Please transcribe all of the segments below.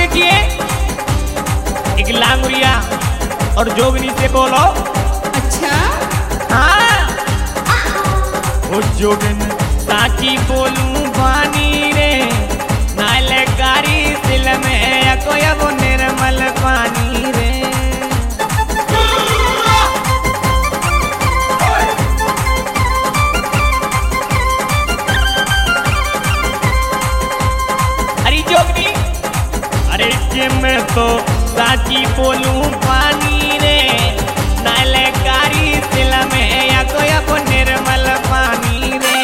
देखिए एक लांगुरिया और जोगनी से बोलो। अच्छा हाँ वो जोगन साची बोलूं बानी रे नाले कारी दिल में कोई वो निर्मल पानी रे। अरे जोगनी अरे जिम तो साची बोलूं पानी रे नाले कारी दिल में या कोई वो निर्मल पानी रे।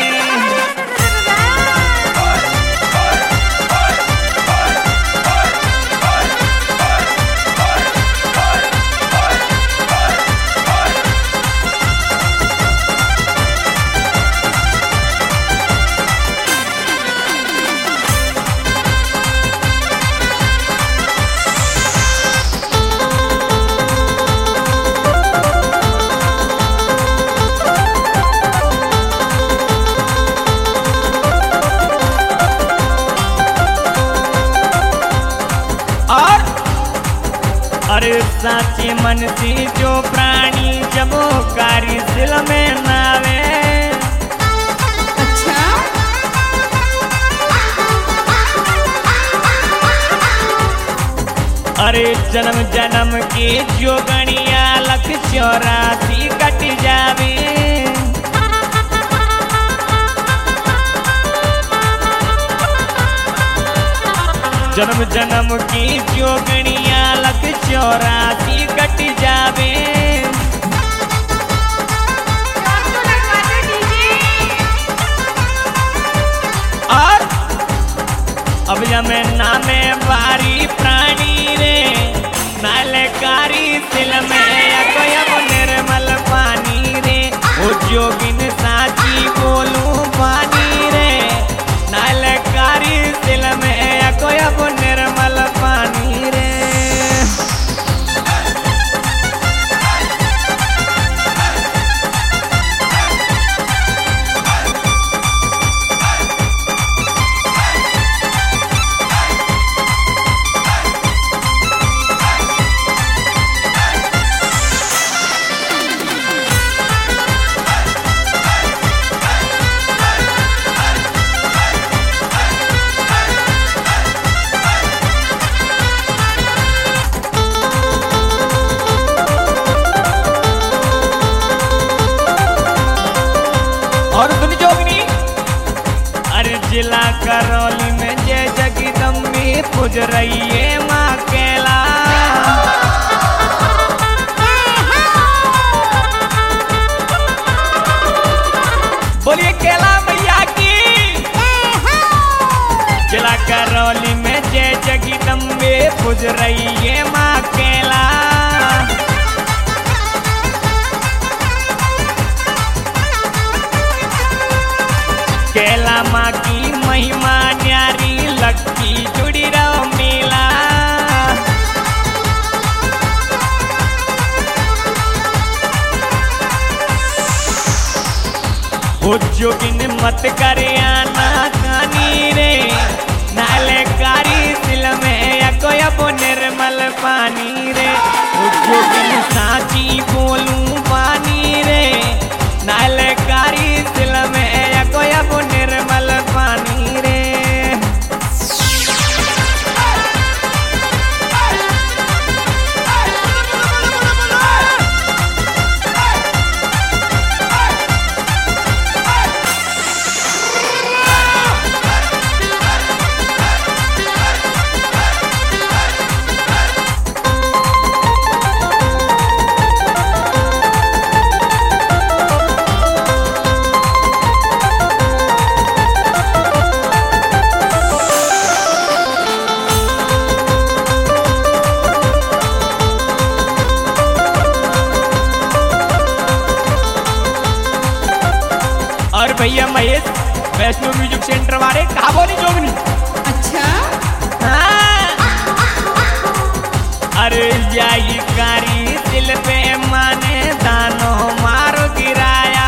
अरे साचे मन से जो प्राणी जब वो कारी दिल में नावे। अच्छा अरे जन्म जन्म के जो गणिया लख 84 कट जावे। जन्म जन्म की जोगनिया लख 84 कट जावे। और अब जमे नामे बारी प्राणी रे नालकारी दिल में कोई वो निर्मल पानी रे। वो जोगिन साची बोलूं पानी रे नालकारी दिल में कोई वो निर्मल पानी रे। और सुन जोगनी अरे जिला करौली में जय जगदम्बी पूज रही है माँ केला। बोलिए केला मैया की। जिला करौली में जय जगदम्बी पूज रही है माँ केला। केला माँ की महिमा न्यारी लगती जुड़ी रहो मेला। वो जोगिन मत करे आना कानी रे नाले कारी दिल में या कोई वो निर्मल पानी रे। वो जोगिन साची बोलूं पानी रे नाले कारी दिल में या कोई वो निर्मल पानी रे। और भैया महेश वैष्णो म्यूजिक सेंटर वाले कहा बोली जोगनी। अच्छा हाँ। अरे जाई कारी दिल पे माने दानो मारो गिराया।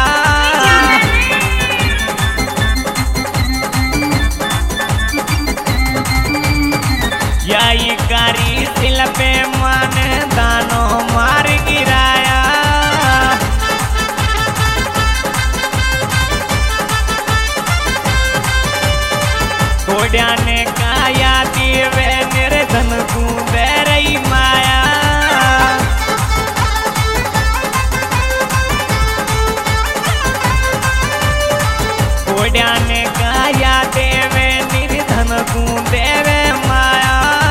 यही कारी सिल पे मन दानो मार गिराया। कोड्या ने काया देवे निर्धन तू दे रही माया। कोड्या ने काया देवे निर्धन तू देवे माया।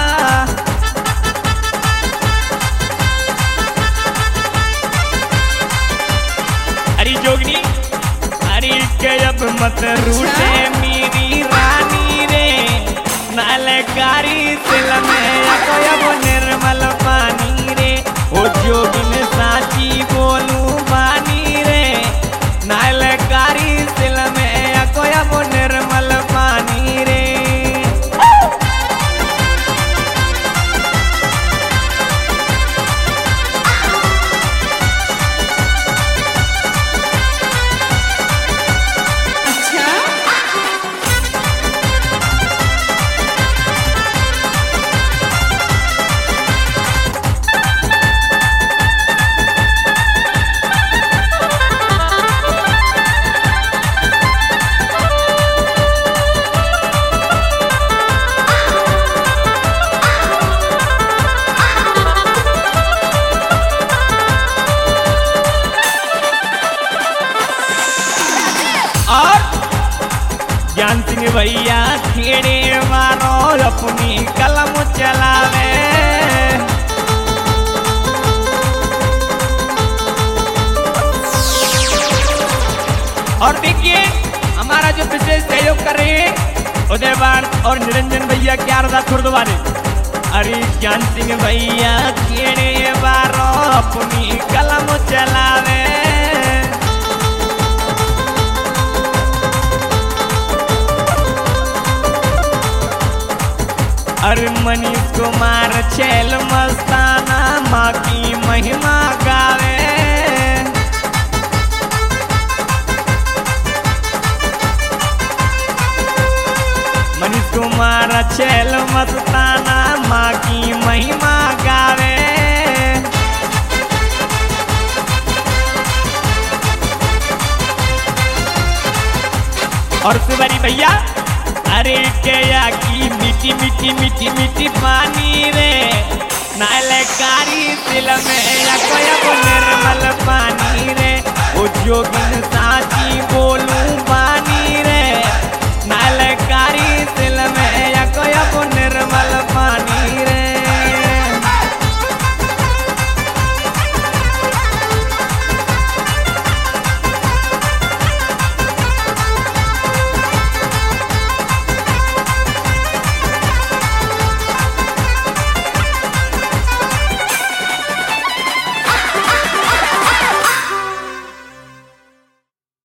अरे जोगनी अरे के अब मत रूठे मेरी रानी रे, नालकारी सिल में कोई अब निर्मल पानी रे। ओ जोगिन साची बोलू बानी रे, नालकारी सिल में कोई अब निर्मल पानी रे। अच्छा और ज्ञान सिंह भैया खेड़े मारो अपनी कलम चलावे। और देखिए हमारा जो विशेष सहयोग कर रहे हैं उदयवान और निरंजन भैया क्या रहा खुर्दवाने। अरे ज्ञान सिंह भैया खेड़े मारो अपनी कलम चलावे। अरे मनीष कुमार छैल मस्ताना माँ की महिमा गावे। मनीष कुमार छैल मस्ताना माँ की महिमा गावे। और सुबरी भैया अरे क्या की मीठी मीठी मीठी मीठी पानी रे, नालकारी सिल में कोई अब निर्मल पानी रे। ओ जोगिन साची